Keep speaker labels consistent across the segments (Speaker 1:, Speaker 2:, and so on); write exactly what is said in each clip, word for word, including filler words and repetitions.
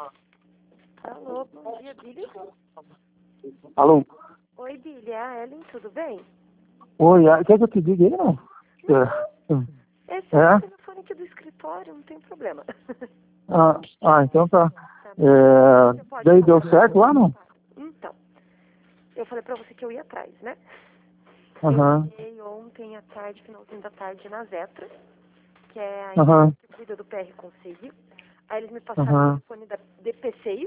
Speaker 1: Alô, bom dia, Billy.
Speaker 2: Alô?
Speaker 1: Oi, Billy, é a Ellen, tudo bem?
Speaker 2: Oi, ah, quer que eu te diga aí, não?
Speaker 1: Não,
Speaker 2: É.
Speaker 1: esse é o
Speaker 2: É?
Speaker 1: telefone aqui do escritório, não tem problema.
Speaker 2: Ah, ah, então tá.
Speaker 1: Tá.
Speaker 2: É,
Speaker 1: Você pode
Speaker 2: daí
Speaker 1: falar.
Speaker 2: deu certo lá, não?
Speaker 1: Então, eu falei pra você que eu ia atrás, né?
Speaker 2: Aham,
Speaker 1: Eu cheguei ontem à tarde, finalzinho da tarde, na Zetra, que é a
Speaker 2: aham,
Speaker 1: empresa que cuida do P R Consigo. Aí eles me passaram o
Speaker 2: aham,
Speaker 1: telefone da D P seis,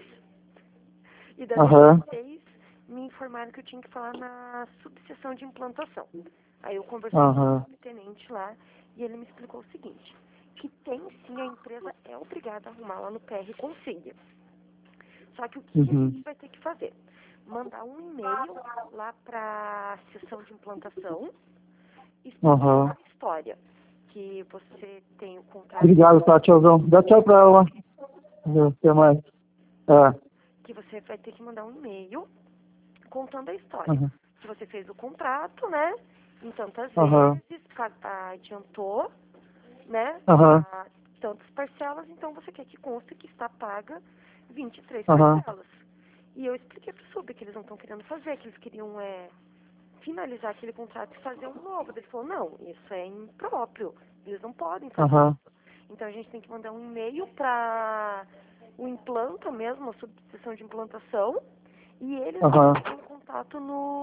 Speaker 1: e da
Speaker 2: aham,
Speaker 1: D P seis me informaram que eu tinha que falar na subseção de implantação. Aí eu conversei com o
Speaker 2: aham,
Speaker 1: subtenente lá e ele me explicou o seguinte, que tem sim, a empresa é obrigada a arrumar lá no P R Consiga. Só que o que a
Speaker 2: uhum,
Speaker 1: gente vai ter que fazer? Mandar um e-mail lá para a sessão de implantação explicando
Speaker 2: aham.
Speaker 1: a história. Que você tem o contrato,
Speaker 2: Obrigado, tá, tchauzão. Dá tchau pra ela. Até mais. É.
Speaker 1: que você vai ter que mandar um e-mail contando a história.
Speaker 2: Aham,
Speaker 1: Que você fez o contrato, né? Em tantas
Speaker 2: aham,
Speaker 1: vezes, ca- adiantou, né?
Speaker 2: aham,
Speaker 1: A tantas parcelas, então você quer que conste que está paga vinte e três
Speaker 2: aham,
Speaker 1: parcelas. E eu expliquei pro Sub que eles não estão querendo fazer, que eles queriam é, finalizar aquele contrato e fazer um novo. Ele falou, não, isso é impróprio, eles não podem fazer
Speaker 2: aham,
Speaker 1: isso. Então a gente tem que mandar um e-mail para o implanta mesmo, a substituição de implantação, e eles vão
Speaker 2: aham,
Speaker 1: entrar em contato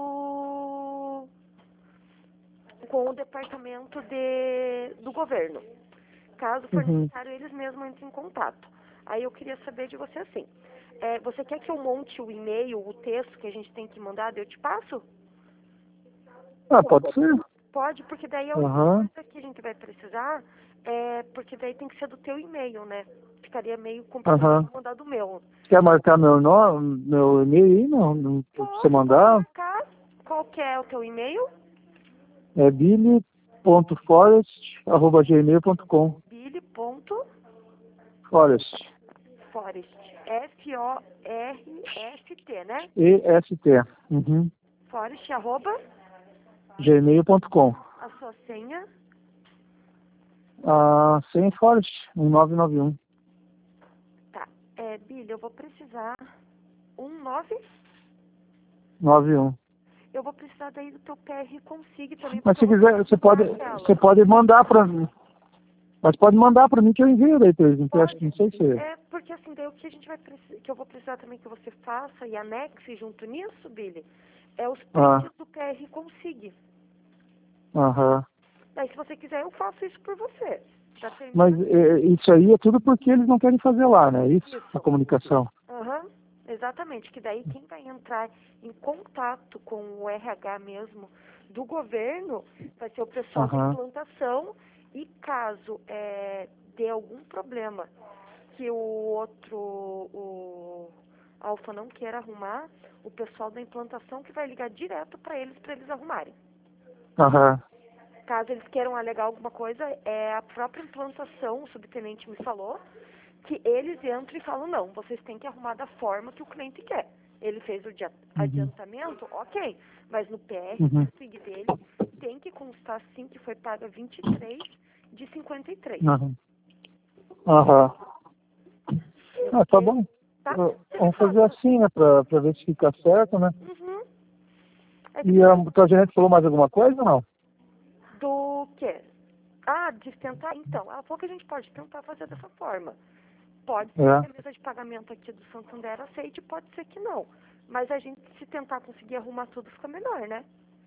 Speaker 1: no com o departamento de, do governo. Caso for
Speaker 2: uhum.
Speaker 1: necessário, eles mesmos entrem em contato. Aí eu queria saber de você assim, é, você quer que eu monte o e-mail, o texto que a gente tem que mandar, daí eu te passo?
Speaker 2: Ah, pode ser.
Speaker 1: Pode, porque daí a única
Speaker 2: Aham.
Speaker 1: coisa que a gente vai precisar é, porque daí tem que ser do teu e-mail, né? Ficaria meio complicado
Speaker 2: Aham.
Speaker 1: eu mandar do meu.
Speaker 2: Quer marcar meu nome, meu e-mail aí? Não, não pra você
Speaker 1: Posso, pode
Speaker 2: mandar.
Speaker 1: marcar. Qual que é o teu e-mail?
Speaker 2: É billy.forest arroba gmail ponto com.
Speaker 1: Billy.forest.
Speaker 2: Forest.
Speaker 1: F O R S T, né?
Speaker 2: E S T. Uhum.
Speaker 1: Forest, arroba,
Speaker 2: gmail ponto com.
Speaker 1: a sua senha.
Speaker 2: Ah, sem Forest, um nove nove um.
Speaker 1: Tá. É, Billy, eu vou precisar um nove.
Speaker 2: nove um.
Speaker 1: Eu vou precisar daí do teu P R Consigue também,
Speaker 2: Mas
Speaker 1: porque eu
Speaker 2: se
Speaker 1: vou
Speaker 2: quiser,
Speaker 1: ter
Speaker 2: você
Speaker 1: que
Speaker 2: pode,
Speaker 1: usar
Speaker 2: você
Speaker 1: aquela.
Speaker 2: pode mandar para mim. Mas pode mandar para mim que eu envio daí, por exemplo. Eu acho que
Speaker 1: Pode.
Speaker 2: não sei se.
Speaker 1: É, porque assim, daí o que a gente vai precisar, que eu vou precisar também que você faça e anexe junto nisso, Billy, é os
Speaker 2: Ah,
Speaker 1: prints do P R Consigue.
Speaker 2: aham.
Speaker 1: Daí se você quiser, eu faço isso por você. Já
Speaker 2: Mas
Speaker 1: termina.
Speaker 2: é, isso aí é tudo porque eles não querem fazer lá, né? Isso, a
Speaker 1: Isso.
Speaker 2: comunicação.
Speaker 1: Aham. Exatamente, que daí quem vai entrar em contato com o R H mesmo do governo vai ser o pessoal da
Speaker 2: Aham,
Speaker 1: implantação e caso é, dê algum problema que o outro, o Alfa não queira arrumar, o pessoal da implantação que vai ligar direto para eles, para eles arrumarem.
Speaker 2: aham,
Speaker 1: Caso eles queiram alegar alguma coisa, é a própria implantação, o subtenente me falou, que eles entram e falam, não, vocês têm que arrumar da forma que o cliente quer. Ele fez o dia-
Speaker 2: uhum,
Speaker 1: adiantamento, ok, mas no P R,
Speaker 2: uhum,
Speaker 1: o sig dele, tem que constar sim que foi paga vinte e três de cinquenta e três.
Speaker 2: aham, aham. Ah, tá
Speaker 1: Ok?
Speaker 2: bom.
Speaker 1: Tá?
Speaker 2: Ah,
Speaker 1: Você me
Speaker 2: vamos fazer
Speaker 1: fala.
Speaker 2: assim, né? Pra, pra ver se fica certo, né?
Speaker 1: Uhum. É que
Speaker 2: E a tua gerente falou mais alguma coisa ou não?
Speaker 1: do quê? Ah, de tentar? Então, ela falou que a gente pode tentar fazer dessa forma. Pode ser que a
Speaker 2: É.
Speaker 1: mesa de pagamento aqui do Santander aceite, pode ser que não. Mas a gente, se tentar conseguir arrumar tudo, fica melhor, né?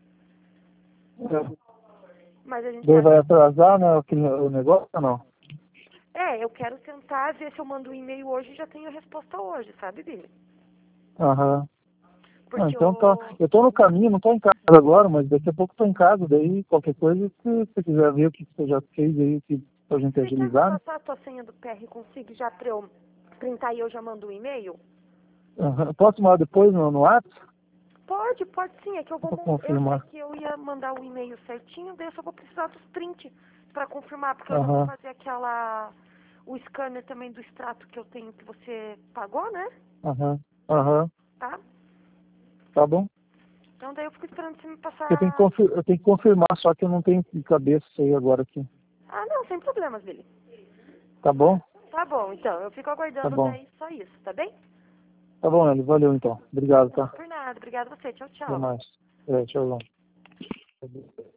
Speaker 2: É.
Speaker 1: Mas a gente
Speaker 2: Daí
Speaker 1: pode.
Speaker 2: vai atrasar, né? Aquele, o negócio ou não?
Speaker 1: É, eu quero tentar ver se eu mando um e-mail hoje e já tenho a resposta hoje, sabe, Billy?
Speaker 2: Aham. Ah,
Speaker 1: Porque
Speaker 2: então tá.
Speaker 1: eu.
Speaker 2: Eu tô no caminho, não tô em casa agora, mas daqui a pouco tô em casa, daí qualquer coisa, se você quiser ver o que você já fez aí, que, pra gente
Speaker 1: Você quer me
Speaker 2: agilizar, né?
Speaker 1: passar a tua senha do P R Consigo já pra eu printar e eu já mando o e-mail?
Speaker 2: Aham. Posso mandar depois no, no WhatsApp?
Speaker 1: Pode, pode sim. É que eu vou
Speaker 2: Pra
Speaker 1: mon- eu, é
Speaker 2: confirmar.
Speaker 1: que eu ia mandar o e-mail certinho, daí eu só vou precisar dos prints pra confirmar, porque eu já vou
Speaker 2: Aham,
Speaker 1: fazer aquela o scanner também do extrato que eu tenho que você pagou, né?
Speaker 2: aham, aham.
Speaker 1: Tá?
Speaker 2: Tá bom?
Speaker 1: Então daí eu fico esperando você me
Speaker 2: Eu tenho que,
Speaker 1: passar.
Speaker 2: confir, eu tenho que confirmar, só que eu não tenho de cabeça isso aí agora aqui.
Speaker 1: Ah, não, sem problemas, Billy.
Speaker 2: Tá bom?
Speaker 1: Tá bom, então. Eu fico aguardando
Speaker 2: Tá bom.
Speaker 1: daí só isso, tá bem?
Speaker 2: Tá bom, Eli. Valeu, então. Obrigado, tá?
Speaker 1: Por nada. Obrigada a você. Tchau,
Speaker 2: Até
Speaker 1: tchau.
Speaker 2: mais. É, tchau.